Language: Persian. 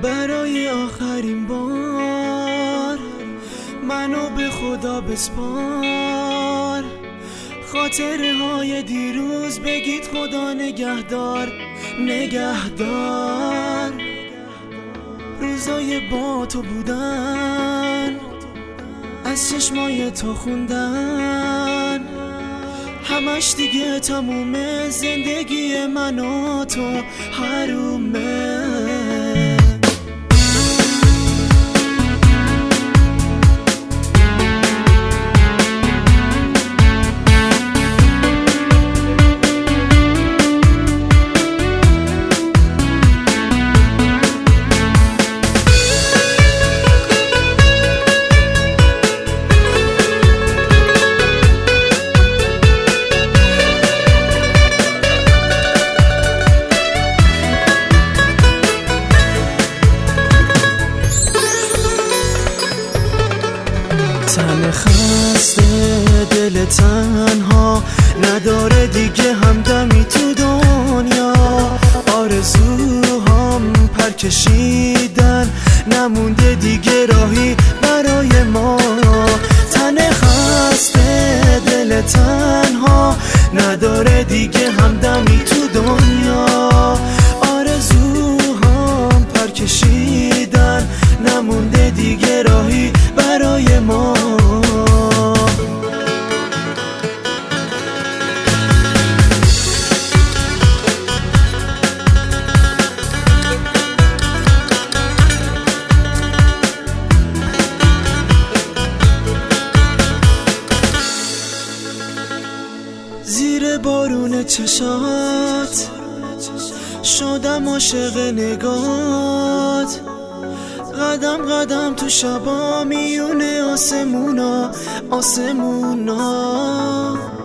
برای آخرین بار منو به خدا بسپار. خاطره های دیروز بگید خدا نگهدار نگهدار. روزای با تو بودن، از چشمای تو خوندن، همش دیگه تمومه. زندگی من و تو حرومه. تن خسته دل تنها نداره دیگه همدمی تو دنیا. آرزوهام پر کشیدن، نمونده دیگه راهی برای ما. تن خسته دل تنها نداره دیگه همدمی تو دنیا. آرزوهام پر کشیدن، نمونده دیگه راهی برای ما. زیر بارون چشات شدم عاشق نگات. قدم قدم تو شبا میونه آسمونا آسمونا.